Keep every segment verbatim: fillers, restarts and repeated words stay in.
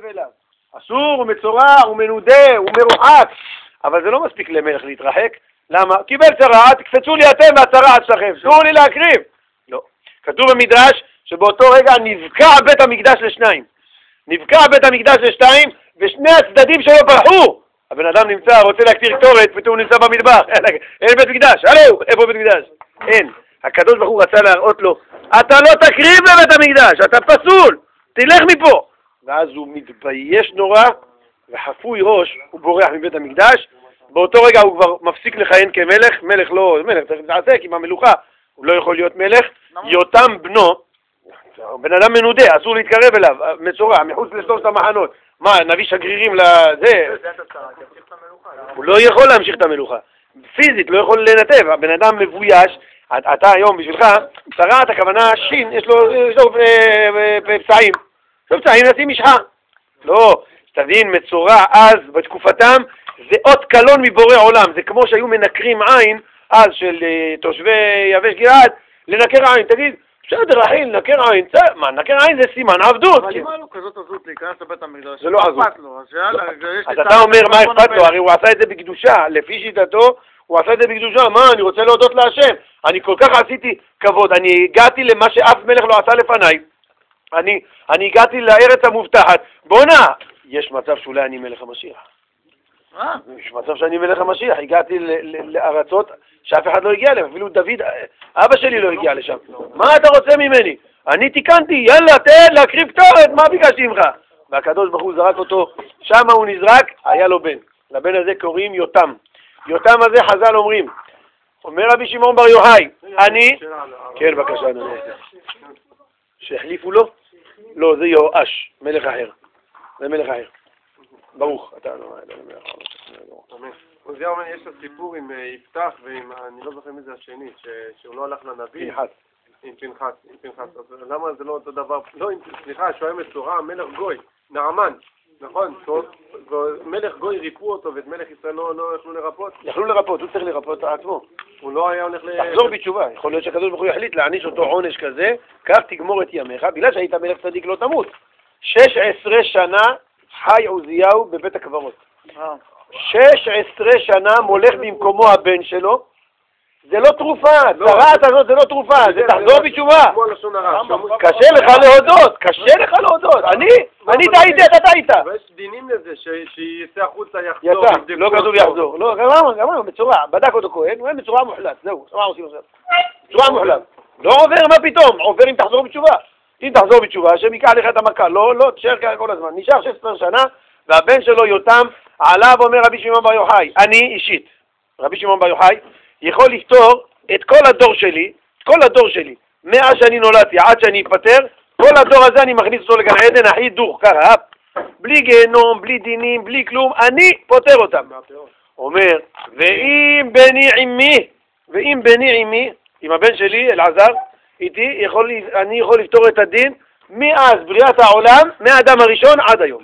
אליו. אסור, הוא מצורע, הוא מנודה, הוא מרוחק. אבל זה לא מספיק למלך להתרחק. למה? קיבל צרעה, תקפצו לי אתם מהצרעת שלכם, תנו לי להקריב. לא. כתוב במדרש שבאותו רגע נבקע בית המקדש לשניים. נבקע בית המקדש לשניים, ושני הצדדים שלו ברחו. הבן אדם נמצא, רוצה להקטיר קטורת, פתאום נמצא במטבח. אין בית מקדש, הלו, איפה בית מקדש? אין. הקדוש ברוך הוא רצה להראות לו, אתה לא תקריב בבית המקדש, אתה פסול, תלך מפה. ואז הוא מתבייש נורא, וחפוי ראש, הוא בורח מבית המקדש. באותו רגע הוא כבר מפסיק לכהן כמלך, מלך לא, מלך צריך להתעסק עם המלוכה, הוא לא יכול להיות מלך. יותם בנו, בן אדם מנודה, אסור להתקרב אליו, מצורע, מחוץ לשלושת המחנות. מה, נביא שגרירים לזה? הוא לא יכול להמשיך את המלוכה. פיזית, לא יכול לנתב, הבן אדם מבויש. אתה היום בשבילך, צרעת הכוונה שין, יש לו פצעים. יש לו פצעים, נשים משחה. לא, תבין, מצורע אז, בתקופתם, זה אות קלון מבורא עולם. זה כמו שהיו מנקרים עין, אז של תושבי יבש גלעד, לנקר עין. תגיד, בסדר, אחי, נקר עין, מה, נקר עין זה סימן עבדות. אבל אם היה לו כזאת עזות להיכנס לבית המקדש, זה לא עזות. אז אתה אומר מה אכפת לו, הרי הוא עשה את זה בקדושה, לפי שיטתו, הוא עשה את זה בקדושה, מה, אני רוצה להודות להשם, אני כל כך עשיתי כבוד, אני הגעתי למה שאף מלך לא עשה לפניי, אני, אני הגעתי לארץ המובטחת, בונה, יש מצב שאולי אני מלך המשיח. יש מצב שאני מלך המשיח, הגעתי לארצות שאף אחד לא הגיע להם, אפילו דוד, אבא שלי לא הגיע לשם. מה אתה רוצה ממני? אני תיקנתי, יאללה, תן להקריב קטורת, מה ביקשתי ממך? והקדוש ברוך הוא זרק אותו, שם הוא נזרק, היה לו בן. לבן הזה קוראים יותם. יותם הזה חז"ל אומרים, אומר רבי שמעון בר יוחאי, אני, כן בבקשה, שהחליפו לו? לא, זה יואש, מלך אחר. זה מלך אחר. ברוך, אתה לא... עוזיה אומר, יש את הסיפור עם יפתח ועם, אני לא זוכר מי זה השני, שהוא לא הלך לנביא. פנחס. עם פנחס, עם פנחס. אז למה זה לא אותו דבר? לא, סליחה, שהוא היה מצורע, מלך גוי, נעמן, נכון? מלך גוי ריפו אותו ואת מלך ישראל לא יכלו לרפות? יכלו לרפות, הוא צריך לרפות את עצמו. הוא לא היה הולך ל... תחזור בתשובה, יכול להיות שהקדוש ברוך הוא יחליט להעניש אותו עונש כזה, כך תגמור את ימיך, בגלל שהיית מלך צדיק לא תמות. שש עשרה שנה חי עוזיהו בבית הקברות. שש עשרה שנה מולך במקומו הבן שלו, זה לא תרופה, צרעת הזאת זה לא תרופה, זה תחזור בתשובה. קשה לך להודות, קשה לך להודות. אני, אני טעיתי, אתה טעית. ויש דינים לזה, שיצא החוצה יחזור. יצא, לא כתוב יחזור. לא, גמרנו, גמרנו, מצורע, בדק אותו כהן, הוא היה מצורע מוחלט, זהו, מה עושים עכשיו? מצורע מוחלט. לא עובר, מה פתאום? עובר אם תחזור בתשובה. אם תחזור בתשובה, השם ייקח לך את המכה, לא, לא, תשאר ככה כל הזמן. נשאר שש עשרה שנה, והבן שלו יותם, עליו אומר רבי שמעון בר יוחאי, אני אישית, רבי שמעון בר יוחאי, יכול לפתור את כל הדור שלי, כל הדור שלי, מאז שאני נולדתי עד שאני אפטר, כל הדור הזה אני מכניס אותו לגן עדן, הכי דוך, ככה, בלי גיהנום, בלי דינים, בלי כלום, אני פותר אותם. אומר, ואם בני עמי, ואם בני עמי, עם הבן שלי, אלעזר, איתי, יכול, אני יכול לפתור את הדין מאז בריאת העולם, מהאדם הראשון עד היום.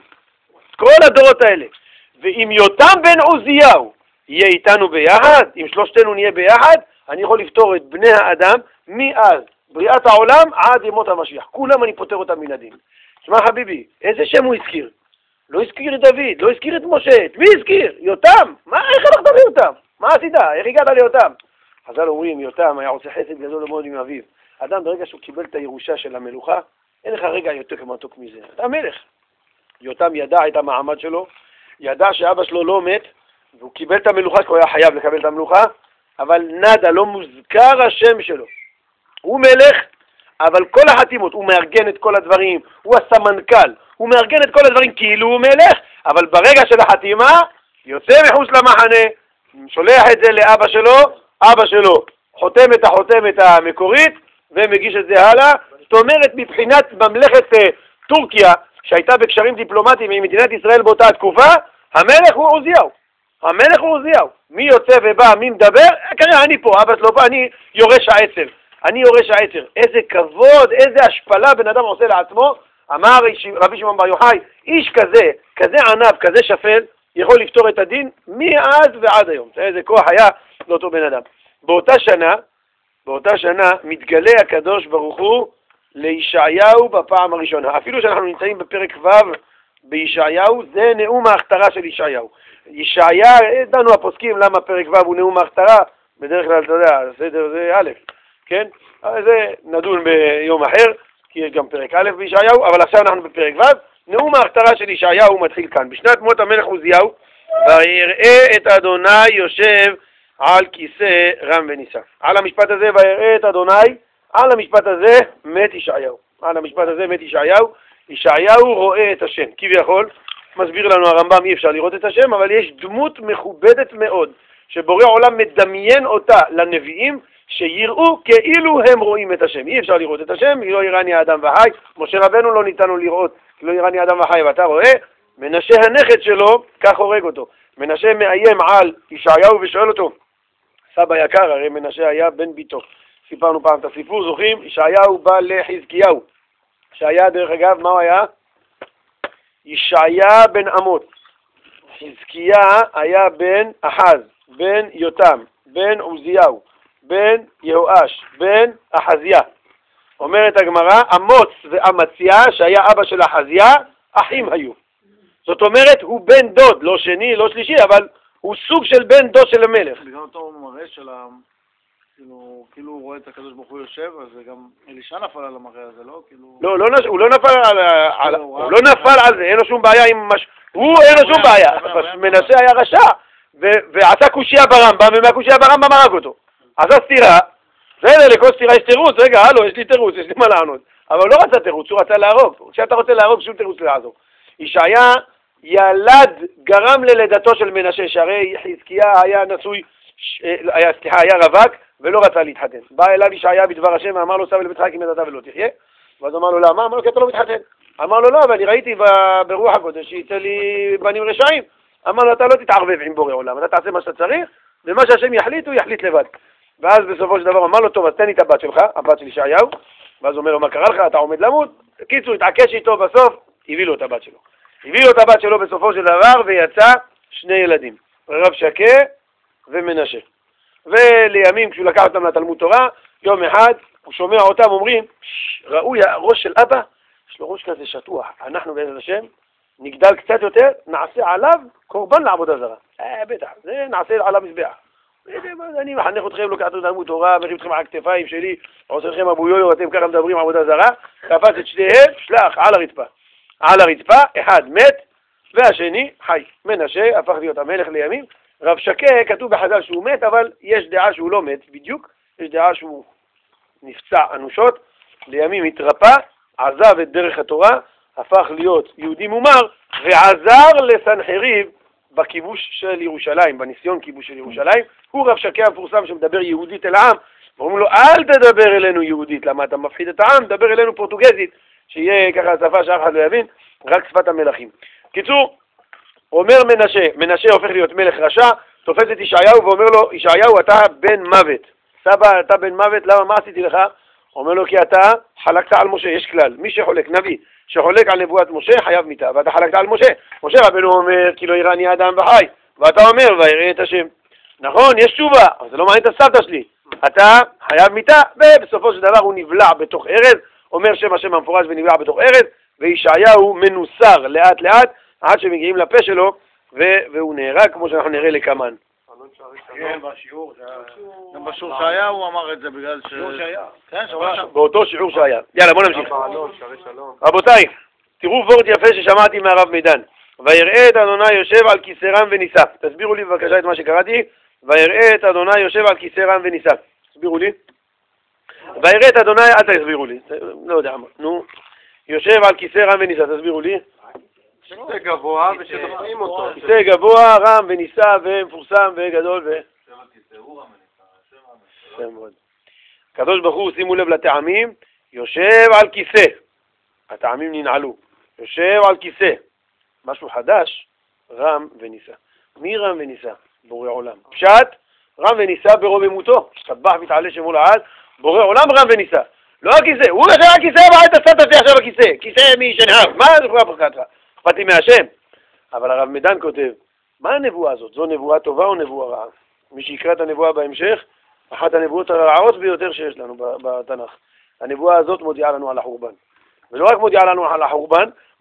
כל הדורות האלה. ואם יותם בן עוזיהו יהיה איתנו ביחד, אם שלושתנו נהיה ביחד, אני יכול לפתור את בני האדם מאז בריאת העולם עד ימות המשיח. כולם אני פותר אותם מן הדין. שמע חביבי, איזה שם הוא הזכיר? לא הזכיר את דוד, לא הזכיר את משה, את מי הזכיר? יותם. מה, איך הלכת ליותם? מה עשית? איך הגעת ליותם? חז"ל אומרים, יותם היה עושה חסד גדול מאוד עם אביו. אדם ברגע שהוא קיבל את הירושה של המלוכה, אין לך רגע יותר מתוק מזה. אתה המלך. יותם ידע את המעמד שלו, ידע שאבא שלו לא מת, והוא קיבל את המלוכה, כי הוא היה חייב לקבל את המלוכה, אבל נדה, לא מוזכר השם שלו. הוא מלך, אבל כל החתימות, הוא מארגן את כל הדברים, הוא הסמנכ"ל, הוא מארגן את כל הדברים כאילו הוא מלך, אבל ברגע של החתימה, יוצא מחוץ למחנה, שולח את זה לאבא שלו, אבא שלו חותם את החותמת המקורית, ומגיש את זה הלאה. זאת אומרת, מבחינת ממלכת טורקיה, שהייתה בקשרים דיפלומטיים עם מדינת ישראל באותה התקופה, המלך הוא עוזיהו. המלך הוא עוזיהו. מי יוצא ובא, מי מדבר? כנראה אני פה, אבא שלו פה, אני יורש העצר. אני יורש העצר. איזה כבוד, איזה השפלה בן אדם עושה לעצמו. אמר רבי שמעון בר יוחאי, איש כזה, כזה ענב, כזה שפל, יכול לפתור את הדין מאז ועד היום. איזה כוח היה לאותו בן אדם. באותה שנה, באותה שנה מתגלה הקדוש ברוך הוא לישעיהו בפעם הראשונה. אפילו שאנחנו נמצאים בפרק ו' בישעיהו, זה נאום ההכתרה של ישעיהו. ישעיה, דנו הפוסקים למה פרק ו' הוא נאום ההכתרה, בדרך כלל אתה יודע, סדר זה א', כן? אבל זה נדון ביום אחר, כי יש גם פרק א' בישעיהו, אבל עכשיו אנחנו בפרק ו', נאום ההכתרה של ישעיהו מתחיל כאן. בשנת מות המלך עוזיהו, ויראה את אדוני יושב על כיסא רם ונישא. על המשפט הזה, ויראה את אדוני, על המשפט הזה מת ישעיהו. על המשפט הזה מת ישעיהו. ישעיהו רואה את השם. כביכול, מסביר לנו הרמב"ם, אי אפשר לראות את השם, אבל יש דמות מכובדת מאוד, שבורא עולם מדמיין אותה לנביאים, שיראו כאילו הם רואים את השם. אי אפשר לראות את השם, לא יראני האדם וחי. משה רבנו לא ניתן לו לראות, לא יראני האדם וחי, ואתה רואה, מנשה הנכד שלו, כך הורג אותו. מנשה מאיים על ישעיהו ושואל אותו, סבא יקר, הרי מנשה היה בן ביתו. סיפרנו פעם את הסיפור, זוכרים? ישעיהו בא לחזקיהו. ישעיה, דרך אגב, מה הוא היה? ישעיה בן אמוץ. חזקיה היה בן אחז, בן יותם, בן עוזיהו, בן יהואש, בן אחזיה. אומרת הגמרא, אמוץ ואמציה, שהיה אבא של אחזיה, אחים היו. זאת אומרת, הוא בן דוד, לא שני, לא שלישי, אבל הוא סוג של בן דוד של המלך. בגלל אותו מראה של ה... כאילו, כאילו הוא רואה את הקדוש ברוך הוא יושב, אז גם אלישע נפל על המראה הזה, לא? כאילו... לא, לא, הוא לא נפל על... על הוא לא נפל על זה, אין לו שום בעיה עם מש... הוא, אין לו שום בעיה. מנסה היה רשע, ועשה קושיה ברמב"ם, ומהקושיה ברמב"ם הרג אותו. עשה סתירה, בסדר, לכל סתירה יש תירוץ, רגע, הלו, יש לי תירוץ, יש לי מה לענות. אבל הוא לא רצה תירוץ, הוא רצה להרוג. כשאתה רוצה להרוג, שום תירוץ לעזור. ישעיה ילד גרם ללידתו של מנשה, שהרי חזקיה היה נשוי, היה, סליחה, היה רווק, ולא רצה להתחתן. בא אליו ישעיה בדבר השם, ואמר לו, סע אל ביתך כי מתתה ולא תחיה. ואז אמר לו, למה? אמר לו, כי אתה לא מתחתן. אמר לו, לא, אבל אני ראיתי ברוח הקודש שיצא לי בנים רשעים. אמר לו, אתה לא תתערבב עם בורא עולם, אתה תעשה מה שאתה צריך, ומה שהשם יחליט, הוא יחליט לבד. ואז בסופו של דבר אמר לו, טוב, אז תן לי את הבת שלך, הבת של ישעיהו. ואז אומר לו, מה קרה לך? אתה עומד למות. קיצור, התעקש איתו בסוף, הביא לו את הבת שלו. הביא לו את הבת שלו בסופו של דבר, ויצא שני ילדים, רב שקה ומנשה. ולימים, כשהוא לקח אותם לתלמוד תורה, יום אחד, הוא שומע אותם אומרים, ראוי הראש של אבא, יש לו ראש כזה שטוח, אנחנו בעזרת השם, נגדל קצת יותר, נעשה עליו קורבן לעבודה זרה. אה, בטח, זה נעשה על המזבח. אני מחנך אתכם, לוקח את תלמוד תורה, מרים אתכם על הכתפיים שלי, עושה לכם אבו יויו, אתם ככה מדברים עבודה זרה, קפץ את שניהם, שלח על הרצפה. על הרצפה, אחד מת, והשני חי. מנשה הפך להיות המלך לימים. רב שקה, כתוב בחז"ל שהוא מת, אבל יש דעה שהוא לא מת בדיוק, יש דעה שהוא נפצע אנושות, לימים התרפא, עזב את דרך התורה, הפך להיות יהודי מומר, ועזר לסנחריב בכיבוש של ירושלים, בניסיון כיבוש של ירושלים. הוא רב שקה המפורסם שמדבר יהודית אל העם, ואומרים לו, אל תדבר אלינו יהודית, למה אתה מפחיד את העם, דבר אלינו פורטוגזית, שיהיה ככה שפה שאף אחד לא יבין, רק שפת המלכים. קיצור, אומר מנשה, מנשה הופך להיות מלך רשע, תופס את ישעיהו ואומר לו, ישעיהו, אתה בן מוות. סבא, אתה בן מוות, למה, מה עשיתי לך? אומר לו, כי אתה חלקת על משה, יש כלל, מי שחולק, נביא, שחולק על נבואת משה, חייב מיתה, ואתה חלקת על משה. משה רבנו אומר, כי לא יראני אדם וחי, ואתה אומר, ויראה את השם. נכון, יש תשובה, אבל זה לא מעניין את הסבתא שלי. אתה חייב מיתה, ובסופו של דבר הוא נבלע בתוך ארז, אומר שם השם המפורש ונבלע בתוך ארז, וישעיהו מנוסר לאט לאט, עד שמגיעים לפה שלו, והוא נהרג, כמו שאנחנו נראה לקמן. כן, בשיעור, גם בשיעור שהיה הוא אמר את זה בגלל ש... שיעור שהיה. כן, באותו שיעור שהיה. יאללה, בוא נמשיך. רבותיי, תראו וורט יפה ששמעתי מהרב מידן. ויראה את אדוני יושב על כיסא רם ונישא. תסבירו לי בבקשה את מה שקראתי. ויראה את אדוני יושב על כיסא רם ונישא. תסבירו לי. ויראה את אדוני, אל תסבירו לי. לא יודע מה. נו. יושב על כיסא רם ונישא. תסבירו לי. כיסא גבוה ושדופקים אותו. כיסא גבוה, רם ונישא ומפורסם וגדול ו... הקדוש ברוך הוא, שימו לב לטעמים, יושב על כיסא. הטעמים ננעלו. יושב על כיסא. משהו חדש, רם ונישא. מי רם ונישא? בורא עולם. פשט, רם ונישא ברוממותו. שתבח ותעלה שמו לעד, בורא עולם רם ונישא. לא הכיסא, הוא יושב על כיסא ואל תסעת אותי עכשיו בכיסא. כיסא מי שנהב, מה זה כבר פחדך? אכפתי מהשם. אבל הרב מידן כותב, מה הנבואה הזאת? זו נבואה טובה או נבואה רעה? מי שיקרא את הנבואה בהמשך, אחת הנבואות הרעות ביותר שיש לנו בתנ"ך. הנבואה הזאת מודיעה לנו על החורבן. ולא רק מודיעה לנו על החורבן,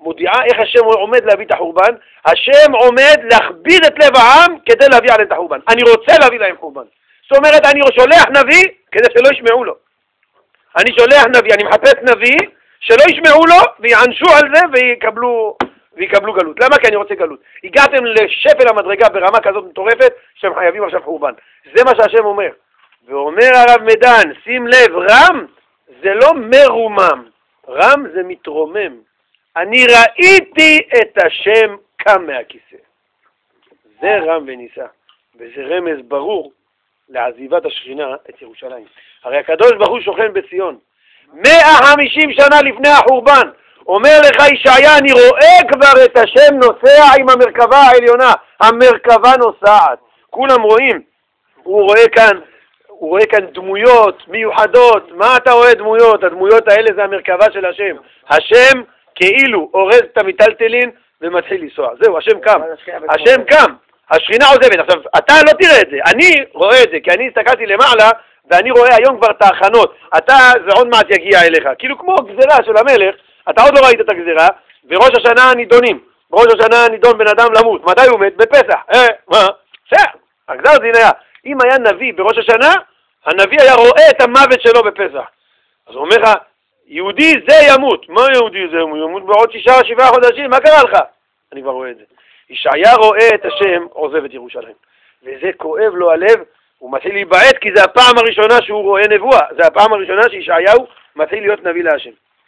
מודיעה איך השם עומד להביא את החורבן. השם עומד להכביד את לב העם כדי להביא עליהם את החורבן. אני רוצה להביא להם חורבן. זאת אומרת, אני שולח נביא כדי שלא ישמעו לו. אני שולח נביא, אני מחפש נביא שלא ישמעו לו ויענשו על זה ויקבלו, ויקבלו גלות. למה? כי אני רוצה גלות. הגעתם לשפל המדרגה ברמה כזאת מטורפת שהם חייבים עכשיו חורבן. זה מה שהשם אומר. ואומר הרב מדן, שים לב, רם זה לא מרומם, רם זה מתרומם. אני ראיתי את השם קם מהכיסא. זה רם וניסה, וזה רמז ברור לעזיבת השכינה את ירושלים. הרי הקדוש ברוך הוא שוכן בציון. מאה וחמישים שנה לפני החורבן, אומר לך ישעיה, אני רואה כבר את השם נוסע עם המרכבה העליונה. המרכבה נוסעת. כולם רואים. הוא רואה כאן, הוא רואה כאן דמויות מיוחדות. מה אתה רואה דמויות? הדמויות האלה זה המרכבה של השם. השם כאילו אורז את המטלטלין ומתחיל לנסוע. זהו, השם קם. השם קם. השכינה עוזבת. עכשיו, אתה לא תראה את זה. אני רואה את זה, כי אני הסתכלתי למעלה, ואני רואה היום כבר את ההכנות. אתה, זה עוד מעט יגיע אליך. כאילו כמו גזירה של המלך, אתה עוד לא ראית את הגזירה, וראש השנה נידונים. בראש השנה נידון בן אדם למות. מתי הוא מת? בפסח. אה, מה? בסדר. הגזר דין היה. אם היה נביא בראש השנה, הנביא היה רואה את המוות שלו בפסח. אז הוא אומר לך, יהודי זה ימות. מה יהודי זה? הוא ימות בעוד שישה, שבעה חודשים. מה קרה לך? אני כבר רואה את זה. ישעיה רואה את השם עוזב את ירושלים. וזה כואב לו הלב. הוא מתחיל להיבעט כי זה הפעם הראשונה שהוא רואה נבואה. זה הפעם הראשונה שישעיהו מתחיל להיות נביא להשם.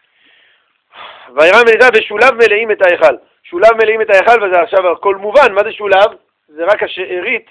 וירא וניסה ושולב מלאים את ההיכל. שולב מלאים את ההיכל, וזה עכשיו הכל מובן. מה זה שולב? זה רק השארית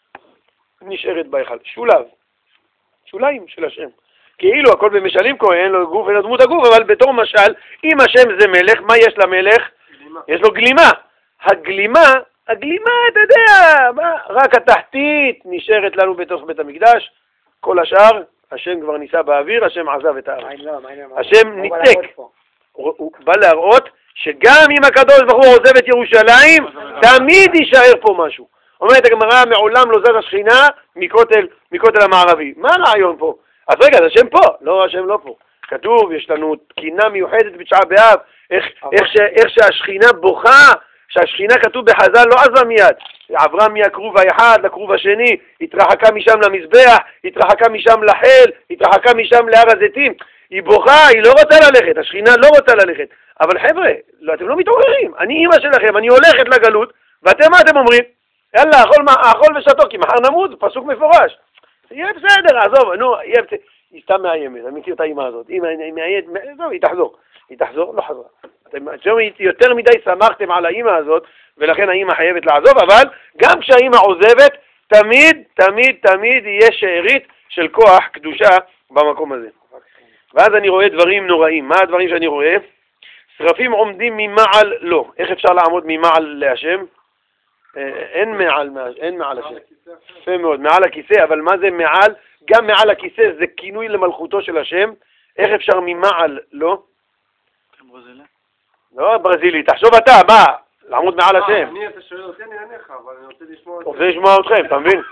נשארת בהיכל. שולב. שוליים של השם. כאילו הכל במשלים כהן, אין לו גוף, אין לו דמות הגוף, אבל בתור משל, אם השם זה מלך, מה יש למלך? גלימה. יש לו גלימה. הגלימה, הגלימה, אתה יודע, מה? רק התחתית נשארת לנו בתוך בית המקדש, כל השאר, השם כבר ניסה באוויר, השם עזב את הארץ. השם ניתק. הוא בא להראות שגם אם הקדוש ברוך הוא עוזב את ירושלים, תמיד יישאר פה משהו. אומרת הגמרא, מעולם לא זז השכינה מכותל, מכותל המערבי. מה הרעיון פה? אז רגע, אז השם פה. לא, השם לא פה. כתוב, יש לנו תקינה מיוחדת בתשעה באב, איך, איך, ש, איך שהשכינה בוכה, שהשכינה כתוב בחז"ל לא עזבה מיד. עברה מהכרוב האחד לכרוב השני, התרחקה משם למזבח, התרחקה משם לחיל, התרחקה משם להר הזיתים. היא בוכה, היא לא רוצה ללכת, השכינה לא רוצה ללכת. אבל חבר'ה, לא, אתם לא מתעוררים. אני אמא שלכם, אני הולכת לגלות, ואתם מה אתם אומרים? יאללה, אכול, אכול ושתוק, כי מחר נמות, פסוק מפורש. יהיה בסדר, עזוב, נו, יהיה בסדר. היא סתם מאיימת, אני מכיר את האמא הזאת. אמא, היא מאיימת, זהו, היא תחזור. היא תחזור, לא חזרה. אתם יותר מדי שמחתם על האמא הזאת, ולכן האמא חייבת לעזוב, אבל גם כשהאמא עוזבת, תמיד, תמיד, תמיד יהיה שארית של כוח קדושה במקום הזה. ואז אני רואה דברים נוראים. מה הדברים שאני רואה? שרפים עומדים ממעל לא. איך אפשר לעמוד ממעל להשם? אין מעל, אין מעל השם. יפה מאוד, מעל הכיסא, אבל מה זה מעל? גם מעל הכיסא זה כינוי למלכותו של השם. איך אפשר ממעל לא? ברזילי? לא, ברזילי. תחשוב אתה, מה? לעמוד מעל השם. אני, אתה שואל אותי, אני אעניך, אבל אני רוצה לשמוע אותך. רוצה לשמוע אתכם, אתה מבין?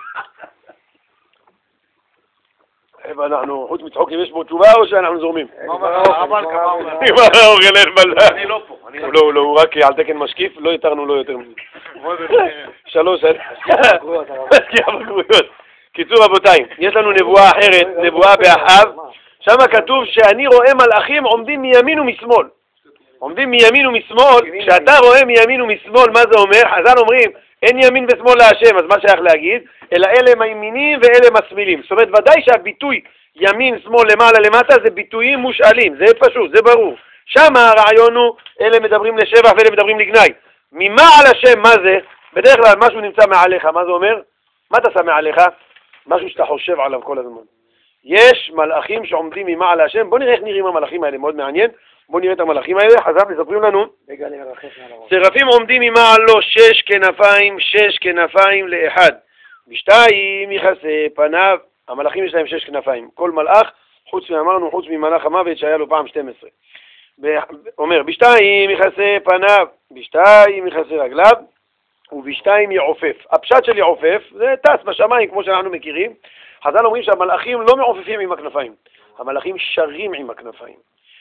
אנחנו, חוץ מצחוקים, יש בו תשובה או שאנחנו זורמים? אבל כמה אומר? אני לא פה. לא, לא, הוא רק על תקן משקיף, לא יתרנו לו יותר מזה. שלוש, משקיע בגרויות. קיצור רבותיי, יש לנו נבואה אחרת, נבואה באחאב, שם כתוב שאני רואה מלאכים עומדים מימין ומשמאל. עומדים מימין ומשמאל, כשאתה רואה מימין ומשמאל, מה זה אומר? חז"ל אומרים, אין ימין ושמאל להשם, אז מה שייך להגיד? אלא אלה מימינים ואלה משמאלים. זאת אומרת, ודאי שהביטוי ימין, שמאל, למעלה, למטה, זה ביטויים מושאלים, זה פשוט, זה ברור. שם הרעיון הוא, אלה מדברים לשבח ואלה מדברים לגנאי. ממעל השם, מה זה? בדרך כלל משהו נמצא מעליך, מה זה אומר? מה אתה שם מעליך? משהו שאתה חושב עליו כל הזמן. יש מלאכים שעומדים ממעל השם, בוא נראה איך נראים המלאכים האלה, מאוד מעניין. בואו נראה את המלאכים האלה, חז"ל מספרים לנו, שרפים עומדים ממעל לו שש כנפיים, שש כנפיים לאחד. בשתיים יכסה פניו, המלאכים יש להם שש כנפיים. כל מלאך, חוץ מאמרנו, חוץ ממלאך המוות שהיה לו פעם שתים עשרה. אומר, בשתיים יכסה פניו, בשתיים יכסה רגליו, ובשתיים יעופף. הפשט של יעופף זה טס בשמיים כמו שאנחנו מכירים. חז"ל אומרים שהמלאכים לא מעופפים עם הכנפיים, המלאכים שרים עם הכנפיים.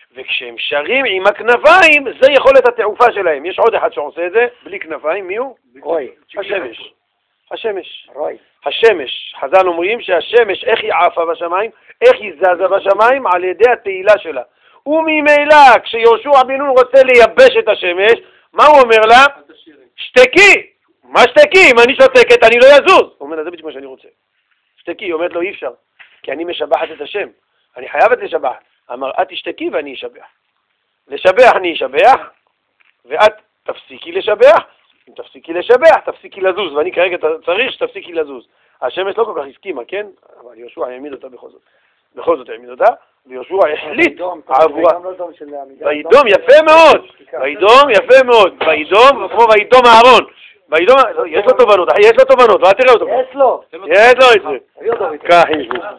וכשהם שרים עם הכנפיים, זה יכולת התעופה שלהם. יש עוד אחד שעושה את זה, בלי כנפיים, מי הוא? רוי. השמש. השמש. רוי. השמש. חז"ל אומרים שהשמש, איך היא עפה בשמיים? איך היא זזה בשמיים? על ידי התהילה שלה. וממילא, כשיהושע בן נון רוצה לייבש את השמש, מה הוא אומר לה? שתקי! מה שתקי? אם אני שותקת, אני לא יזוז. הוא אומר לה, זה בדיוק מה שאני רוצה. שתקי, היא אומרת לו, אי אפשר, כי אני משבחת את השם. אני חייבת לשבח. אמר, את תשתקי ואני אשבח. לשבח אני אשבח, ואת תפסיקי לשבח. אם תפסיקי לשבח, תפסיקי לזוז, ואני כרגע צריך שתפסיקי לזוז. השמש לא כל כך הסכימה, כן? אבל יהושע העמיד אותה בכל זאת. בכל זאת העמיד אותה, ויהושע החליט עבורה. וידום יפה מאוד, וידום יפה מאוד, וידום כמו וידום אהרון. וידום, יש לו תובנות, יש לו תובנות, ואל תראה אותו. יש לו. יש לו את זה. כך יש לו.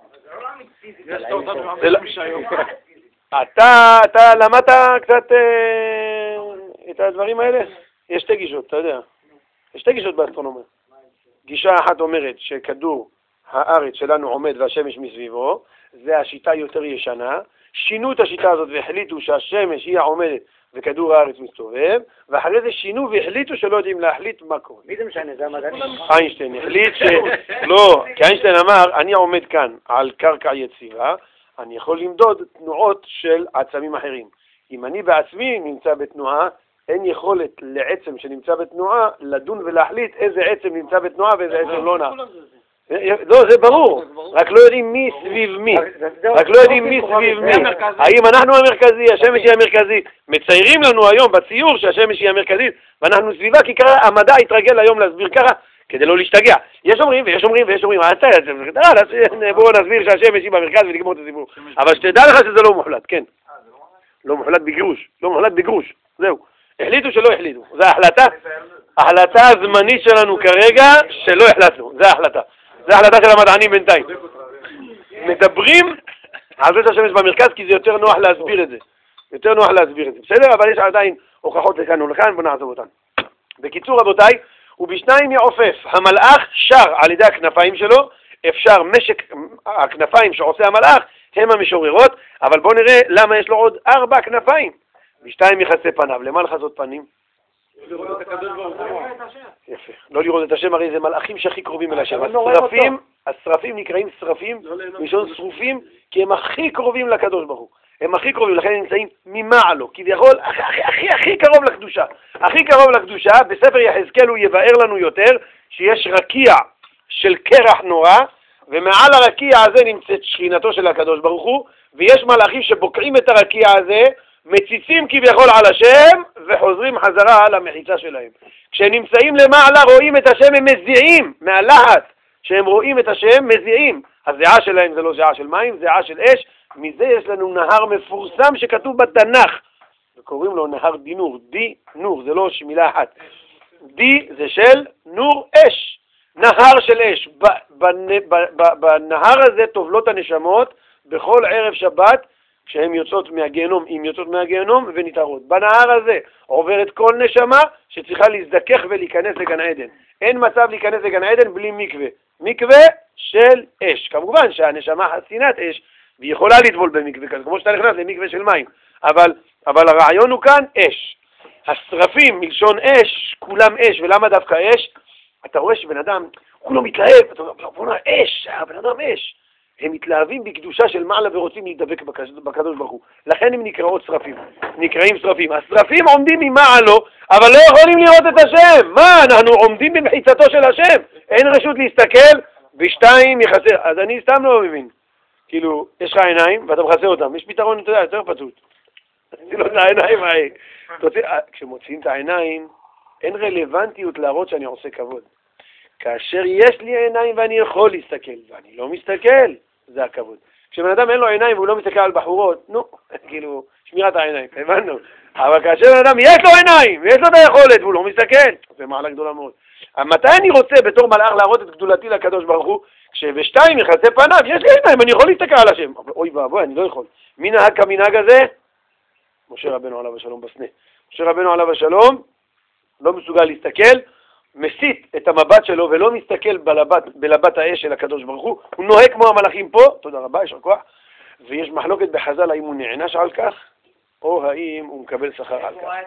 אתה, אתה למדת קצת את הדברים האלה? יש שתי גישות, אתה יודע. יש שתי גישות באסטרונומיה. גישה אחת אומרת שכדור הארץ שלנו עומד והשמש מסביבו, זה השיטה יותר ישנה. שינו את השיטה הזאת והחליטו שהשמש היא העומדת וכדור הארץ מסתובב, ואחרי זה שינו והחליטו שלא יודעים להחליט מה קורה. מי זה משנה? זה המדענים? איינשטיין החליט ש... לא, כי איינשטיין אמר, אני עומד כאן על קרקע יציבה, אני יכול למדוד תנועות של עצמים אחרים. אם אני בעצמי נמצא בתנועה, אין יכולת לעצם שנמצא בתנועה לדון ולהחליט איזה עצם נמצא בתנועה ואיזה עצם לא נע. לא, זה ברור, רק לא יודעים מי סביב מי, רק לא יודעים מי סביב מי. האם אנחנו המרכזי, השמש היא המרכזית. מציירים לנו היום בציור שהשמש היא המרכזית ואנחנו סביבה, כי ככה המדע התרגל היום להסביר ככה כדי לא להשתגע. יש אומרים ויש אומרים ויש אומרים, בואו נסביר שהשמש היא במרכז ונגמור את הסיפור. אבל שתדע לך שזה לא מוחלט, כן. לא מוחלט בגרוש, לא מוחלט בגרוש, זהו. החליטו שלא החליטו, זו ההחלטה, ההחלטה הזמנית שלנו כרגע שלא החלטנו, זו ההחלטה. זו ההחלטה של המדענים בינתיים. מדברים על זה שהשמש במרכז כי זה יותר נוח להסביר את זה. יותר נוח להסביר את זה. בסדר? אבל יש עדיין הוכחות לכאן ולכאן, בוא נעזוב אותן. בקיצור רבותיי, ובשניים יעופף, המלאך שר על ידי הכנפיים שלו, אפשר משק, הכנפיים שעושה המלאך הם המשוררות, אבל בואו נראה למה יש לו עוד ארבע כנפיים. בשתיים יחסי פניו, למה לחזות פנים? לראות את הקדוש ברוך הוא. יפה. לא לראות את השם, הרי זה מלאכים שהכי קרובים אל השם. השרפים, השרפים נקראים שרפים, ראשון שרופים, כי הם הכי קרובים לקדוש ברוך הוא. הם הכי קרובים, לכן הם נמצאים ממעלו, כביכול הכי הכי הכי קרוב לקדושה. הכי קרוב לקדושה, בספר יחזקאל הוא יבאר לנו יותר שיש רקיע של קרח נורא, ומעל הרקיע הזה נמצאת שכינתו של הקדוש ברוך הוא, ויש מלאכים שבוקעים את הרקיע הזה, מציצים כביכול על השם וחוזרים חזרה על המחיצה שלהם. כשנמצאים למעלה רואים את השם, הם מזיעים מהלהט, כשהם רואים את השם מזיעים. הזיעה שלהם זה לא זיעה של מים, זיעה של אש. מזה יש לנו נהר מפורסם שכתוב בתנ"ך, וקוראים לו נהר דינור. די נור, זה לא מילה אחת. די זה של נור אש, נהר של אש. בנהר הזה טובלות הנשמות בכל ערב שבת, כשהן יוצאות מהגיהנום, אם יוצאות מהגיהנום ונתערות. בנהר הזה עוברת כל נשמה שצריכה להזדכך ולהיכנס לגן עדן. אין מצב להיכנס לגן עדן בלי מקווה. מקווה של אש. כמובן שהנשמה חסינת אש, והיא יכולה לטבול במקווה כזה, כמו שאתה נכנס למקווה של מים. אבל, אבל הרעיון הוא כאן אש. השרפים מלשון אש, כולם אש. ולמה דווקא אש? אתה רואה שבן אדם, כולו מתלהב, אתה אומר, אש, הבן אדם אש. הם מתלהבים בקדושה של מעלה ורוצים להידבק בקדוש ברוך הוא. לכן הם נקראות שרפים. נקראים שרפים. השרפים עומדים ממעלו, אבל לא יכולים לראות את השם. מה? אנחנו עומדים במחיצתו של השם. אין רשות להסתכל בשתיים יחסר. אז אני סתם לא מבין. כאילו, יש לך עיניים ואתה מחסר אותם. יש פתרון, אתה יודע, יותר פשוט. תוציא לו את העיניים האלה. כשמוציאים את העיניים, אין רלוונטיות להראות שאני עושה כבוד. כאשר יש לי עיניים ואני יכול להסתכל, ואני לא מסתכל, זה הכבוד. כשבן אדם אין לו עיניים והוא לא מסתכל על בחורות, נו, כאילו, שמירת העיניים, הבנו. אבל כאשר בן אדם יש לו עיניים, ויש לו את היכולת והוא לא מסתכל, זה מעלה גדולה מאוד. מתי אני רוצה בתור מלאך להראות את גדולתי לקדוש ברוך הוא? כשבשתיים יחסי פניו, יש לי עיניים, אני יכול להסתכל על השם. אבל אוי ואבוי, אני לא יכול. מי נהג כמנהג הזה? משה רבנו עליו השלום בסנה. משה רבנו עליו השלום לא מסוגל להסתכל, מסית את המבט שלו ולא מסתכל בלבט, בלבט האש של הקדוש ברוך הוא, הוא נוהג כמו המלאכים פה, תודה רבה, יש כוח, ויש מחלוקת בחז"ל האם הוא נענש על כך, או האם הוא מקבל שכר על כך.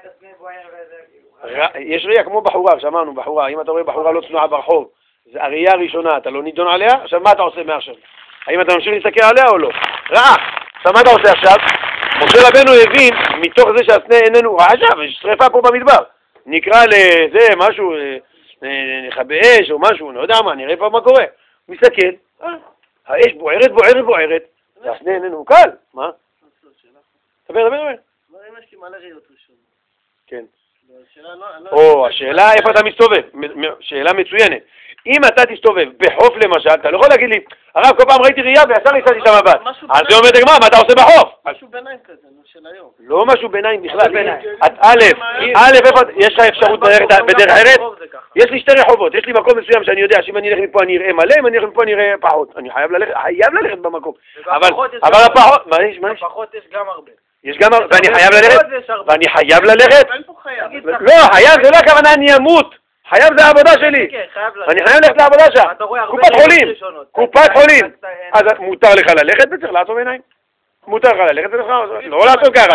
יש ראייה כמו בחורה, שמענו בחורה, אם אתה רואה בחורה לא צנועה ברחוב, זה הראייה הראשונה, אתה לא נידון עליה, עכשיו מה אתה עושה מעכשיו? האם אתה ממשיך להסתכל עליה או לא? רעה, עכשיו מה אתה עושה עכשיו? משה רבנו הבין, מתוך זה שהסנה איננו, עכשיו, יש שריפה פה במדבר, נקרא לזה משהו, נכבה אש או משהו, לא יודע מה, נראה פה מה קורה. הוא מסתכל, האש בוערת, בוערת, בוערת, והסנה איננו קל, מה? דבר, דבר, דבר. אם יש לי מלא ראיות ראשונות. כן. השאלה לא... או, השאלה איפה אתה מסתובב, שאלה מצוינת. אם אתה תסתובב בחוף למשל, אתה לא יכול להגיד לי, הרב כל פעם ראיתי ראייה וישר ניסעתי את המבט. אז זה אומר דגמר, מה אתה עושה בחוף? משהו ביניים כזה, של היום. לא משהו ביניים בכלל. א', א', איפה, יש לך אפשרות בדרך אחרת? יש לי שתי רחובות, יש לי מקום מסוים שאני יודע שאם אני אלך מפה אני אראה מלא, אם אני אלך מפה אני אראה פחות. אני חייב ללכת, חייב ללכת במקום. אבל הפחות, מה יש? מה יש? בפחות יש גם הרבה. יש גם, ואני חייב ללכת? ואני חייב ללכת? לא, חייב, זה לא הכוונה אני אמות. חייב זה העבודה שלי. אני חייב ללכת לעבודה שם. קופת חולים. קופת חולים. אז מותר לך ללכת וצריך לעצום עיניים. מותר לך ללכת וצריך לא לעצום ככה.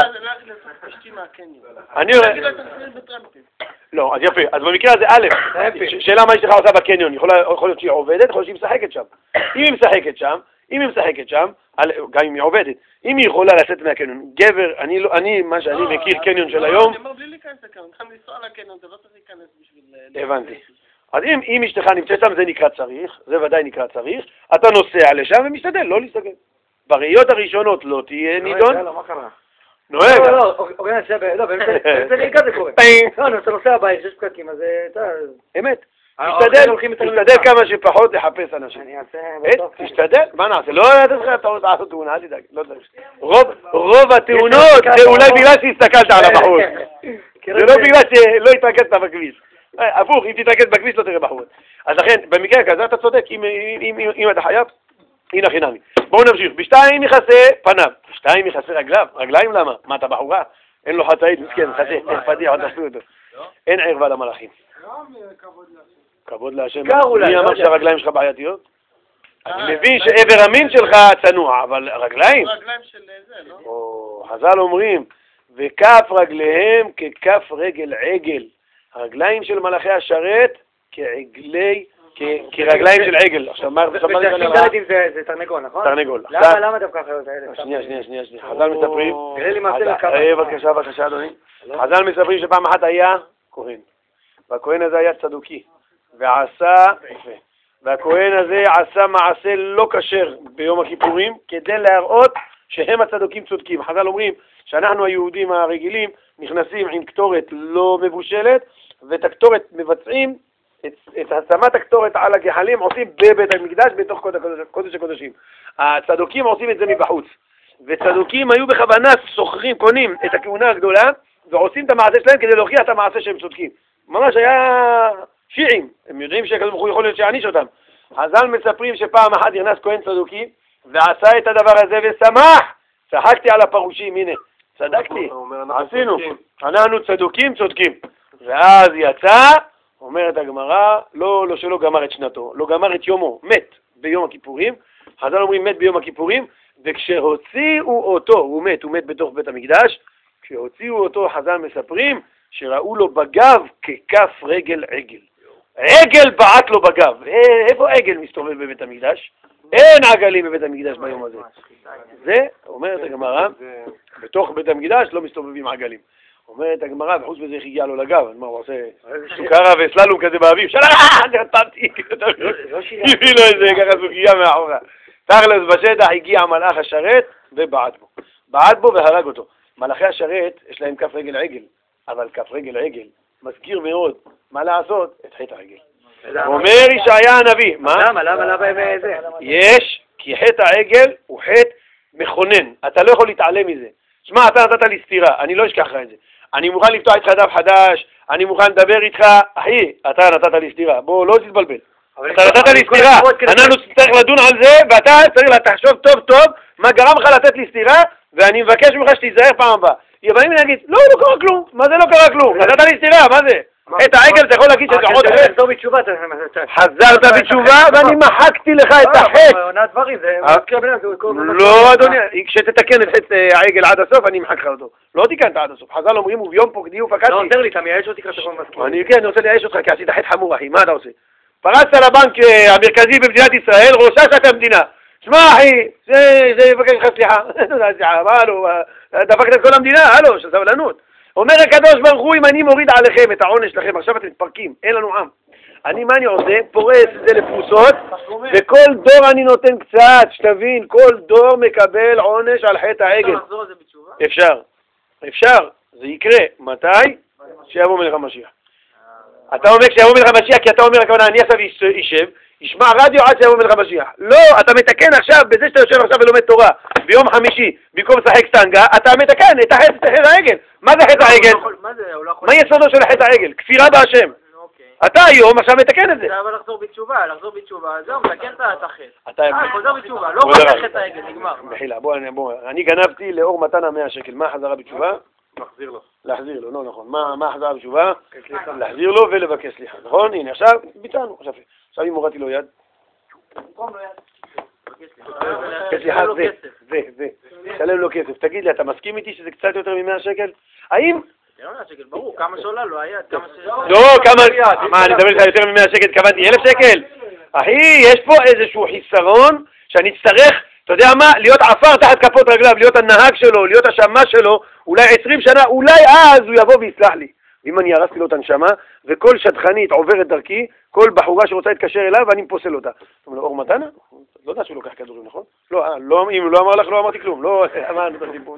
אני אומר... לא, אז יפה. אז במקרה הזה, א', שאלה מה אשתך עושה בקניון. יכול להיות שהיא עובדת, יכול להיות שהיא משחקת שם. אם היא משחקת שם, אם היא משחקת שם, גם אם היא עובדת, אם היא יכולה לצאת מהקניון, גבר, אני, לא, אני, מה שאני מכיר קניון של היום... אני אומר בלי להיכנס לקניון, אתה לנסוע לקניון, אתה לא צריך להיכנס בשביל... הבנתי. אז אם, אם אשתך נמצאת שם, זה נקרא צריך, זה ודאי נקרא צריך, אתה נוסע לשם ומשתדל, לא להסתכל. בראיות הראשונות לא תהיה נידון. לא, מה קרה? נוהג. לא, לא, אוקיי, לא, באמת, זה נהיגה זה קורה. לא, אתה נוסע הבית, שיש פקקים, אז אתה... אמת. תשתדל כמה שפחות לחפש אנשים. אני אעשה... תשתדל, מה נעשה? לא צריך לעשות תאונה, אל תדאג, לא צריך. רוב התאונות זה אולי בגלל שהסתכלת על הבחור. זה לא בגלל שלא התרכזת בכביש. הפוך, אם תתרכז בכביש לא תראה בחורות. אז לכן, במקרה כזה אתה צודק, אם אתה חייב, הנה חינמי. בואו נמשיך. בשתיים יכסה פניו, בשתיים יכסה רגליו. רגליים למה? מה אתה בחורה? אין לו חצאית, מסכן, חצה, אין פדיע, עוד תעשו אותו. אין ערווה למלאכים. כבוד להשם. מי אמר שהרגליים שלך בעייתיות? אני מבין שעבר המין שלך צנוע, אבל רגליים? רגליים של זה, לא? חז"ל אומרים, וכף רגליהם ככף רגל עגל. הרגליים של מלאכי השרת כעגלי, כרגליים של עגל. עכשיו מה זה תרנגול, נכון? תרנגול. למה דווקא אחרת האלה? שנייה, שנייה, שנייה. חז"ל מספרים. תראה לי מעשה לקרב. בבקשה, בבקשה, אדוני. חז"ל מספרים שפעם אחת היה כהן. והכהן הזה היה צדוקי. ועשה, והכהן הזה עשה מעשה לא כשר ביום הכיפורים כדי להראות שהם הצדוקים צודקים. חז"ל אומרים שאנחנו היהודים הרגילים נכנסים עם קטורת לא מבושלת, ואת הקטורת מבצעים, את, את השמת הקטורת על הגחלים עושים בבית המקדש בתוך קודש הקודשים. הצדוקים עושים את זה מבחוץ. וצדוקים היו בכוונה סוחרים, קונים את הכהונה הגדולה, ועושים את המעשה שלהם כדי להוכיח את המעשה שהם צודקים. ממש היה שיעים, הם יודעים שהקדוש ברוך הוא יכול להיות שיעניש אותם. חז"ל מספרים שפעם אחת נכנס כהן צדוקי, ועשה את הדבר הזה ושמח. צחקתי על הפרושים, הנה, צדקתי, עשינו, אנחנו צדוקים צודקים. ואז יצא, אומרת הגמרא, לא, לא שלא גמר את שנתו, לא גמר את יומו, מת ביום הכיפורים. חז"ל אומרים מת ביום הכיפורים, וכשהוציאו אותו, הוא מת, הוא מת בתוך בית המקדש, כשהוציאו אותו חז"ל מספרים שראו לו בגב ככף רגל עגל. עגל בעט לו בגב. איפה עגל מסתובב בבית המקדש? אין עגלים בבית המקדש ביום הזה. זה, אומרת הגמרא, בתוך בית המקדש לא מסתובבים עגלים. אומרת הגמרא, וחוץ בזה איך הגיע לו לגב, מה הוא עושה? סוכרה וסללום כזה באביב, שלח, נרתמתי, הביא לו איזה ככה סוגיה מאחורה. תכלס בשטח הגיע מלאך השרת ובעט בו. בעט בו והרג אותו. מלאכי השרת יש להם כף רגל עגל, אבל כף רגל עגל מזכיר מאוד מה לעשות את חטא העגל. אומר ישעיה הנביא, מה? למה? למה? למה הם זה? יש, כי חטא העגל הוא חטא מכונן, אתה לא יכול להתעלם מזה. שמע, אתה נתת לי סתירה, אני לא אשכח לך את זה. אני מוכן לפתוח איתך דף חדש, אני מוכן לדבר איתך, אחי, אתה נתת לי סתירה, בוא, לא תתבלבל. אתה נתת לי סתירה, אנחנו צריך לדון על זה, ואתה צריך לחשוב טוב טוב מה גרם לך לתת לי סתירה, ואני מבקש ממך שתיזהר פעם הבאה. יבאים ונגיד, לא, לא קרה כלום, מה זה לא קרה כלום? נתת לי סתירה, מה זה? חטא העגל אתה יכול להגיד שזה עוד חטא. לחזור בתשובה, חזרת בתשובה ואני מחקתי לך את החטא. לא אדוני, כשתתקן את חטא העגל עד הסוף אני אמחק לך אותו. לא תיקנת עד הסוף. חז"ל אומרים וביום פוקדי ופקדתי. לא עוזר לי, אתה מייאש אותי ככה כל מסכים. אני כן, אני רוצה לייאש אותך כי עשית חטא חמור אחי, מה אתה עושה? פרצת לבנק המרכזי במדינת ישראל, ראשה שאתה המדינה. שמע אחי, זה יבקש לך סליחה. מה הלו, דפקת את כל המדינה, הלו, שסבלנות. אומר הקדוש ברוך הוא, אם אני מוריד עליכם את העונש שלכם, עכשיו אתם מתפרקים, אין לנו עם. אני, מה אני עושה? פורס את זה לפרוסות, וכל דור אני נותן קצת, שתבין, כל דור מקבל עונש על חטא העגל. אפשר, אפשר, זה יקרה. מתי? שיבוא מלך המשיח. אתה אומר כשיבוא מלך המשיח, כי אתה אומר, הכוונה, אני עכשיו יישב, ישמע רדיו עד שיבוא מלך המשיח. לא, אתה מתקן עכשיו, בזה שאתה יושב עכשיו ולומד תורה, ביום חמישי, במקום לשחק סטנגה, אתה מתקן את חטא העגל. מה זה חטא העגל? מה יסודו של חטא העגל? כפירה בהשם. אתה היום עכשיו מתקן את זה. זה אבל לחזור בתשובה, לחזור בתשובה, זהו, מתקן את החטא. אתה חוזר בתשובה, לא חוזר חטא העגל, נגמר. מחילה, בוא, אני גנבתי לאור מתנה מאה שקל. מה חזרה בתשובה? להחזיר לו. להחזיר לו, לא נכון. מה החזרה בתשובה? להחזיר לו ולבקש סליחה. נכון? הנה, עכשיו ביצענו. עכשיו אם הורדתי לו יד. סליחה, זה, זה, זה. שלם לו כסף. תגיד לי, אתה מסכים איתי שזה קצת יותר מ-מאה שקל? האם... ברור, כמה שעולה לו היד, כמה ש... לא, כמה... מה, אני מדבר לך יותר מ-מאה שקל, התכוונתי אלף שקל? אחי, יש פה איזשהו חיסרון שאני אצטרך, אתה יודע מה, להיות עפר תחת כפות רגליו, להיות הנהג שלו, להיות השמה שלו, אולי עשרים שנה, אולי אז הוא יבוא ויסלח לי. ואם אני הרסתי לו את הנשמה, וכל שטחנית עוברת דרכי, כל בחורה שרוצה להתקשר אליו, ואני מפוסל אותה. זאת אומרת, אור מתנה? לא יודע שהוא לוקח כדורים, נכון? לא, אם הוא לא אמר לך, לא אמרתי כלום. לא, אמרנו את הסיפור.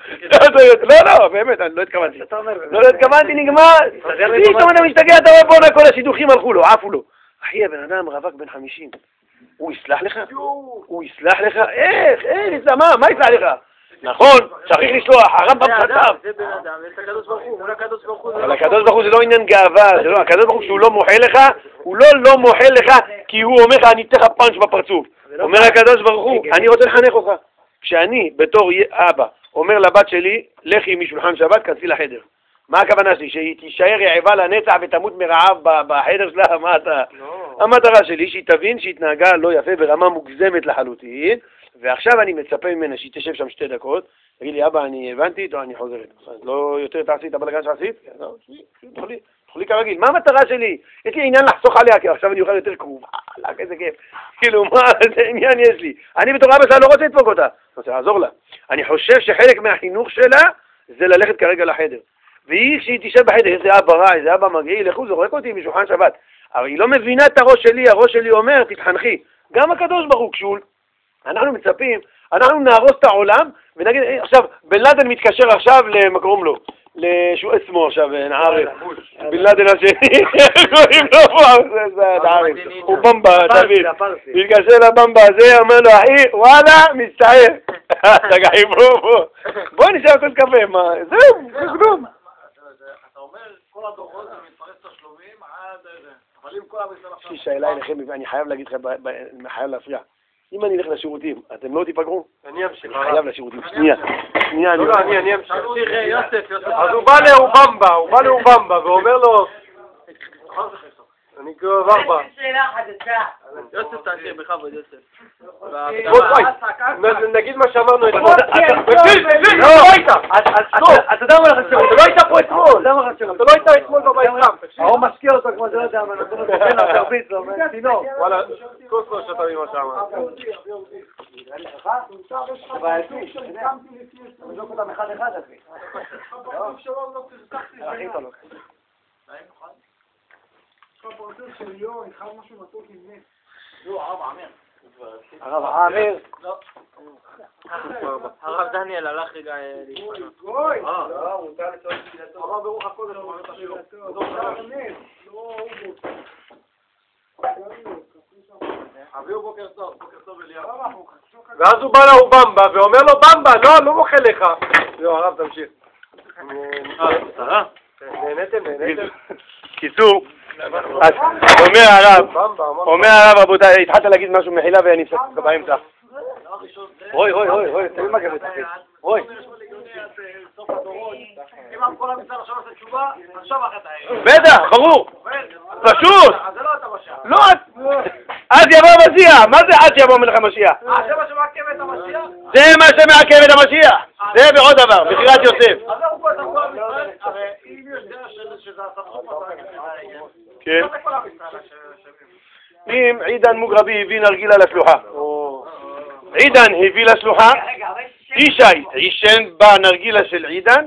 לא, לא, באמת, אני לא התכוונתי. לא התכוונתי, נגמר. פתאום אתה משתגע, אתה רואה בונה, כל השידוכים הלכו לו, עפו לו. אחי, הבן אדם רווק בן חמישים. הוא יסלח לך? הוא יסלח לך? איך? איך? מה יסלח לך? נכון, צריך לשלוח, הרמב"ם כתב. זה בן אדם, זה הקדוש ברוך הוא, מול הקדוש ברוך הוא. אבל הקדוש ברוך הוא זה לא עניין גאווה, זה לא, הקדוש ברוך הוא שהוא לא מוחל לך, הוא לא לא מוחל לך כי הוא אומר לך אני אתן לך פאנץ' בפרצוף. אומר הקדוש ברוך הוא, אני רוצה לחנך אותך. כשאני בתור אבא אומר לבת שלי, לכי משולחן שבת, כנסי לחדר. מה הכוונה שלי? שהיא תישאר רעבה לנצח ותמות מרעב בחדר שלה? מה אתה? המטרה שלי שהיא תבין שהיא התנהגה לא יפה ברמה מוגזמת לחלוטין. ועכשיו אני מצפה ממנה שהיא תשב שם שתי דקות, תגיד לי, אבא, אני הבנתי, או אני חוזרת. לא יותר תעשי את הבלגן שעשית? תאכלי, תאכלי כרגיל. מה המטרה שלי? יש לי עניין לחסוך עליה, כי עכשיו אני אוכל יותר קרוב. אה, איזה כיף. כאילו, מה, איזה עניין יש לי? אני בתור אבא שלה לא רוצה לדפוק אותה. אני רוצה לעזור לה. אני חושב שחלק מהחינוך שלה זה ללכת כרגע לחדר. והיא, כשהיא תשב בחדר, איזה אבא רע, איזה אבא מגעיל, לכו, זורק אותי משולחן שבת. אבל היא לא מבינה את הראש שלי, הראש שלי אומר, תתחנכי. גם הקדוש ברוך הוא כשהוא אנחנו מצפים, אנחנו נהרוס את העולם, ונגיד, עכשיו, בן לאדן מתקשר עכשיו למקום לו, לשועס שמו עכשיו, נערב, בן לאדן השני, קוראים לו פה, זה נערב, הוא במבה, תבין, מתקשר לבמבה הזה, אומר לו, אחי, וואלה, מצטער, תגעי בוא, בוא, בוא נשאר אותם קפה, מה, זהו, זה כלום. אתה אומר, כל הדוחות זה מתפרס תשלומים עד איזה, אבל אם כל המסלם עכשיו... יש לי שאלה אליכם, אני חייב להגיד לכם, חייב להפריע. אם אני אלך לשירותים, אתם לא תיפגעו? אני אמשיך. חייב לשירותים. שנייה. שנייה, לא, אני, אני אמשיך. יוסף, יוסף. אז הוא בא לאובמבה, הוא בא לאובמבה, ואומר לו... אני כבר בה. יוסף תעשיר בכבוד, יוסף. נגיד מה שאמרנו אתמול. אתה יודע מה לך שירות? אתה לא היית פה אתמול. אתה לא היית אתמול בבית חם. הוא משקיע אותו כמו זה לא יודע, אבל נותן לו תוכן לו, תרביץ לו, תינוק. וואלה, כוס לא שתה ממה שאמרת. זה בעייתי. אני לא כותב אחד אחד, אחי. הכי טוב לוקח. הרב עמיר. הרב דניאל הלך רגע להתפנות. גוי! לא, הוא נתן לצורך תפילתו. הרב ברוך הקודש, הוא אומר את השיעור. אביהו בוקר טוב, בוקר טוב אליהו. ואז הוא בא לאובמבה ואומר לו, במבה, לא, לא מוכל לך. לא, הרב, תמשיך. נהנתם, נהנתם. קיצור, אומר הרב, אומר הרב, רבותיי, התחלת להגיד משהו מחילה ואני אפסק באמצע. אוי, אוי, אוי, אוי, תראי מה גבי תחית. אוי. אם כל עם ישראל עכשיו עושה תשובה, עכשיו החטא העגל. בטח, ברור. פשוט. אז זה לא אתה משיח. לא, אז יבוא המשיח. מה זה עד שיבוא מלך המשיח? אה, זה מה שמעכב את המשיח? זה מה שמעכב את המשיח. זה ועוד דבר, בחירת יוסף. אז אנחנו פה את כל עם ישראל, הרי אם יש דרך שזה הסמכות, כן. זה כל עם ישראל ש... אם עידן מוגרבי הביא נרגילה לשלוחה. עידן הביא לשלוחה, ישי עישן בנרגילה של עידן,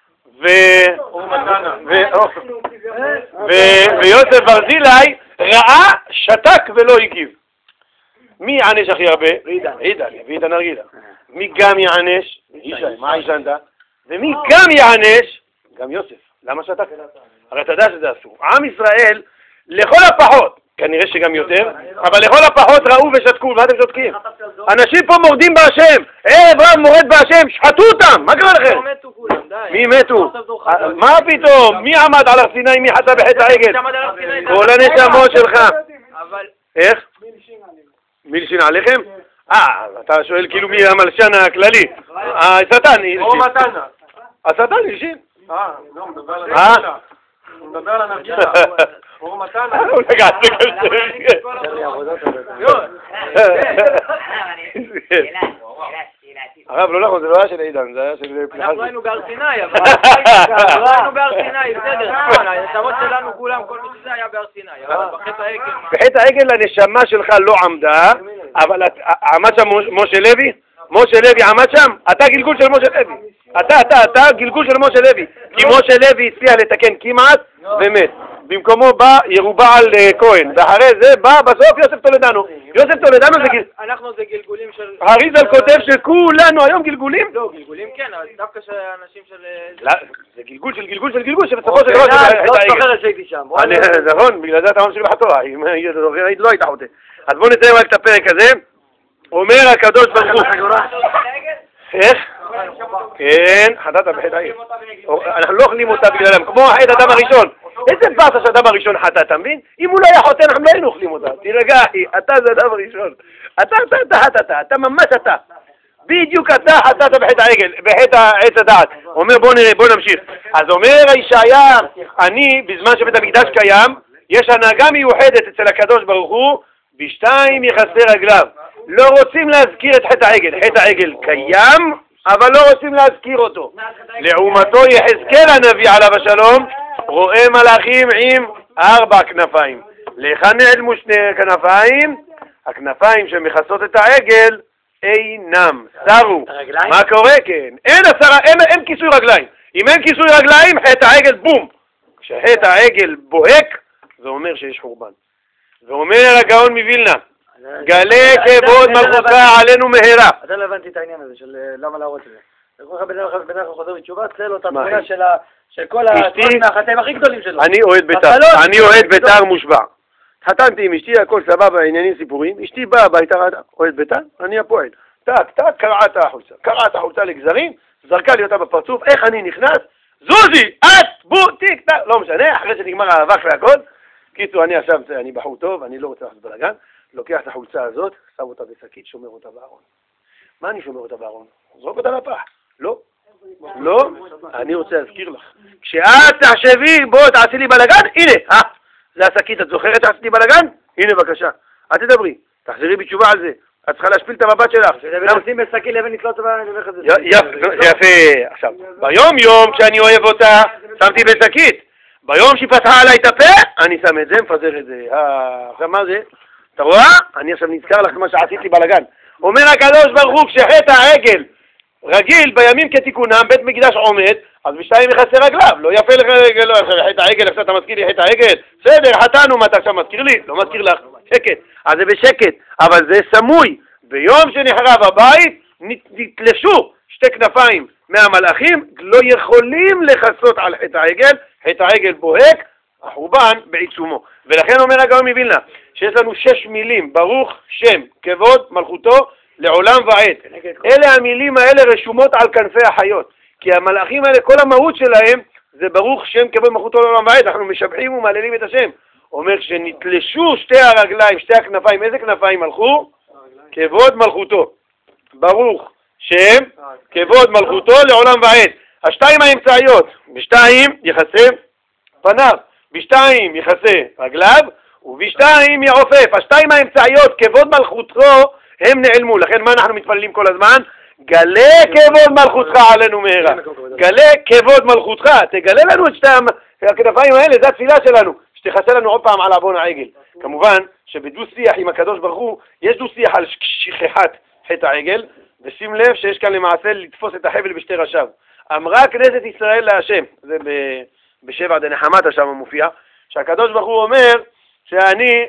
ויוסף ברזילי ראה, שתק ולא הגיב. מי יענש הכי הרבה? עידן, יביא את הנרגילה. מי גם יענש? ישי, מה עישנת? ומי גם יענש? גם יוסף. למה שתק? הרי אתה יודע שזה אסור. עם ישראל, לכל הפחות, כנראה שגם יותר, אבל לכל הפחות ראו ושתקו, מה אתם שותקים? אנשים פה מורדים בהשם, ערב רב מורד בהשם, שחטו אותם, מה קרה לכם? מי מתו? מה פתאום? מי עמד על הר סיני, מי חטא בחטא העגל? כל הנשמות שלך. איך? מי לשין עליכם? אה, אתה שואל כאילו מי המלשן הכללי. השטן. או מתנה. השטן לשין. אה, לא, מדבר על הנרגילה. הוא מדבר על הנרגילה. או מתנה. הוא נגע, הרב, לא נכון, זה לא היה של עידן, זה היה של פנחס. אנחנו היינו בהר סיני, אבל לא היינו בהר סיני, בסדר, הנשמות שלנו כולם, כל מי שזה היה בהר סיני, אבל בחטא העגל... בחטא העגל הנשמה שלך לא עמדה, אבל עמד שם משה לוי? משה לוי עמד שם? אתה גלגול של משה לוי. אתה, אתה, אתה גלגול של משה לוי. כי משה לוי הצליח לתקן כמעט ומת. במקומו בא ירובעל כהן, ואחרי זה בא בסוף יוסף טולדנו. יוסף טולדנו זה גלגול... אנחנו זה גלגולים של... הריזל כותב שכולנו היום גלגולים? לא, גלגולים כן, אבל דווקא שאנשים של... לא, זה גלגול של גלגול של גלגול שבסופו של דבר... לא זוכרת שהייתי שם. נכון, בגלל זה אתה ממשיך לחטוא, אם לא היית חוטא. אז בואו נסיים רק את הפרק הזה. אומר הקדוש ברוך הוא... איך? כן, חטאת בחטא העגל. אנחנו לא אוכלים אותה בגללם, כמו חטא אדם הראשון. איזה באסה שאדם הראשון חטא, אתה מבין? אם הוא לא היה חוטא, אנחנו לא היינו אוכלים אותה. תרגע, אחי, אתה זה אדם הראשון. אתה, אתה, אתה חטאת, אתה ממש אתה. בדיוק אתה חטאת בחטא העגל, בחטא עץ הדעת. אומר בוא נראה, בוא נמשיך. אז אומר ישעיה, אני, בזמן שבית המקדש קיים, יש הנהגה מיוחדת אצל הקדוש ברוך הוא, בשתיים יחסי רגליו. לא רוצים להזכיר את חטא העגל. חטא העגל קיים, אבל לא רוצים להזכיר אותו. לעומתו יחזקאל הנביא עליו השלום, רואה מלאכים עם ארבע כנפיים. להיכן נעלמו שני כנפיים? הכנפיים שמכסות את העגל אינם, סרו. מה קורה? כן. אין, עשרה, אין, אין כיסוי רגליים. אם אין כיסוי רגליים, חטא העגל בום. כשחטא העגל בוהק, זה אומר שיש חורבן. ואומר הגאון מווילנה, גלה כבוד מלכותך עלינו מהרה. אתה לא הבנתי את העניין הזה של למה להראות את זה. כל אחד בדרך כלל חוזר בתשובה, תצא לו את התמונה של כל החטאים הכי גדולים שלו. אני אוהד בית"ר, אני אוהד בית"ר מושבע. התחתנתי עם אשתי, הכל סבבה, עניינים סיפורים. אשתי באה הביתה, אוהד בית"ר, אני הפועל. טק, טק, קרעת החולצה. קרעת החולצה לגזרים, זרקה לי אותה בפרצוף, איך אני נכנס? זוזי, את, בוא, טיק, טק, לא משנה, אחרי שנגמר האבק והכל. קיצור, אני עכשיו, אני בחור טוב, אני לא רוצה לעשות בלגן. לוקח את החולצה הזאת, שם אותה בשקית, שומר אותה בארון. מה אני שומר אותה בארון? זרוק אותה לפח. לא. לא, אני רוצה להזכיר לך. כשאת תחשבי, בוא תעשי לי בלגן, הנה, אה, זה השקית, את זוכרת שעשית לי בלגן? הנה בבקשה. את תדברי, תחזרי בתשובה על זה. את צריכה להשפיל את המבט שלך. נשים בשקית לבין נתלות בה, אני אומר לך את זה. יפה, עכשיו, ביום יום כשאני אוהב אותה, שמתי בשקית. ביום שהיא פתחה עליי את הפה, אני שם את זה, מפזר את זה. עכשיו מה זה? אתה רואה? אני עכשיו נזכר לך מה שעשית לי בלגן. אומר הקדוש ברוך הוא, כשחטא העגל רגיל בימים כתיקונם, בית מקדש עומד, אז בשתיים יחסי רגליו, לא יפה לך רגל, לא, חטא העגל, עכשיו אתה מזכיר לי חטא העגל, בסדר, חטאנו, מה אתה עכשיו מזכיר לי? לא מזכיר לך, שקט, אז זה בשקט, אבל זה סמוי, ביום שנחרב הבית, נתלשו שתי כנפיים מהמלאכים, לא יכולים לחסות על חטא העגל, חטא העגל בוהק, החורבן בעיצומו. ולכן אומר הגאון מווילנה, שיש לנו שש מילים, ברוך שם, כבוד מלכותו, לעולם ועד. אלה המילים האלה רשומות על כנפי החיות. כי המלאכים האלה, כל המהות שלהם, זה ברוך שם, כבוד מלכותו, לעולם ועד. אנחנו משבחים ומעללים את השם. אומר שנתלשו שתי הרגליים, שתי הכנפיים, איזה כנפיים הלכו? כבוד מלכותו. ברוך שם, כבוד מלכותו, לעולם ועד. השתיים האמצעיות, בשתיים יחסה פניו, בשתיים יחסה רגליו, ובשתיים יעופף. השתיים האמצעיות, כבוד מלכותו, הם נעלמו. לכן מה אנחנו מתפללים כל הזמן? גלה כבוד מלכותך עלינו מהרה. גלה כבוד מלכותך, תגלה לנו את שתי הכנפיים האלה, זו התפילה שלנו, שתכסה לנו עוד פעם על עוון העגל. כמובן שבדו שיח עם הקדוש ברוך הוא, יש דו שיח על שכחת חטא העגל, ושים לב שיש כאן למעשה לתפוס את החבל בשתי ראשיו. אמרה כנסת ישראל להשם, זה בשבע דנחמתה שם מופיע, שהקדוש ברוך הוא אומר שאני,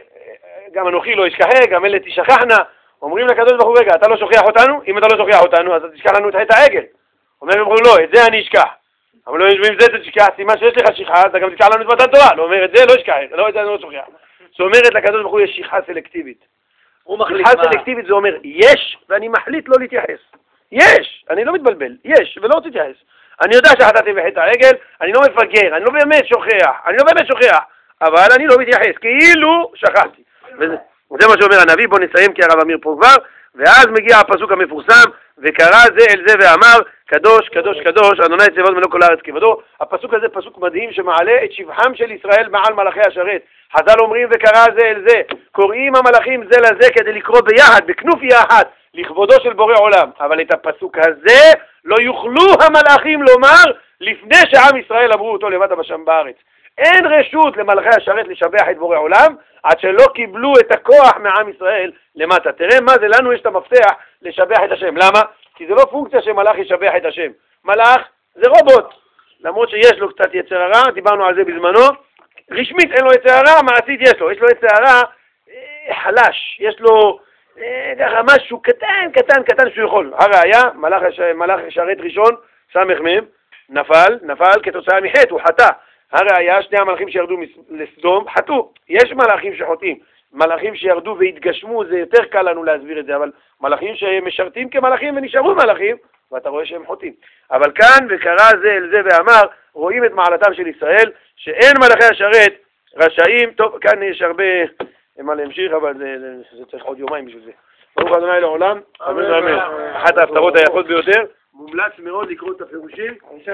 גם אנוכי לא אשכחה, גם אלה תשכחנה, אומרים לקדוש ברוך הוא, רגע, אתה לא שוכח אותנו? אם אתה לא שוכח אותנו, אז אתה תשכח לנו את חטא העגל. אומר ברוך הוא, לא, את זה אני אשכח. אבל לא, אם זה תשכח, סימן שיש לך שכחה, אתה גם תשכח לנו את מתן תורה. לא אומר, את זה לא אשכח, לא, את זה אני לא שוכח. זאת אומרת, לקדוש ברוך הוא יש שכחה סלקטיבית. הוא מחליט שכחה סלקטיבית זה אומר, יש, ואני מחליט לא להתייחס. יש, אני לא מתבלבל, יש, ולא רוצה להתייחס. אני יודע שחטאתי בחטא העגל, אני לא מפגר, אני לא באמת שוכח, אני לא באמת שוכח, אבל אני לא מתייחס, כאילו שכחתי. וזה, וזה מה שאומר הנביא, בוא נסיים כי הרב אמיר פה כבר, ואז מגיע הפסוק המפורסם, וקרא זה אל זה ואמר, קדוש, קדוש, קדוש, אדוני צבאות מלוא כל הארץ כבודו. הפסוק הזה פסוק מדהים שמעלה את שבחם של ישראל מעל מלאכי השרת. חז"ל אומרים וקרא זה אל זה, קוראים המלאכים זה לזה כדי לקרוא ביחד, בכנופיה אחת, לכבודו של בורא עולם. אבל את הפסוק הזה לא יוכלו המלאכים לומר לפני שעם ישראל אמרו אותו למטה בשם בארץ. אין רשות למלאכי השרת לשבח את בורא עולם עד שלא קיבלו את הכוח מעם ישראל למטה. תראה מה זה, לנו יש את המפתח לשבח את השם. למה? כי זה לא פונקציה שמלאך ישבח את השם. מלאך זה רובוט. למרות שיש לו קצת יצר הרע, דיברנו על זה בזמנו, רשמית אין לו יצר הרע, מעשית יש לו. יש לו יצר הרע אה, חלש, יש לו אה, ככה משהו קטן, קטן, קטן שהוא יכול. הראיה, מלאך, מלאך שרת ראשון, סמך מם, נפל, נפל כתוצאה מחטא, הוא חטא. הראיה, שני המלאכים שירדו לסדום, חטאו. יש מלאכים שחוטאים. מלאכים שירדו והתגשמו, זה יותר קל לנו להסביר את זה, אבל מלאכים שמשרתים כמלאכים ונשארו מלאכים, ואתה רואה שהם חוטאים. אבל כאן, וקרא זה אל זה ואמר, רואים את מעלתם של ישראל, שאין מלאכי השרת רשאים, טוב, כאן יש הרבה מה להמשיך, אבל זה, זה, זה צריך עוד יומיים בשביל זה. ברוך ה' לעולם, אמן ואמן. אחת ההפטרות היפות ביותר, מומלץ מאוד לקרוא את הפירושים.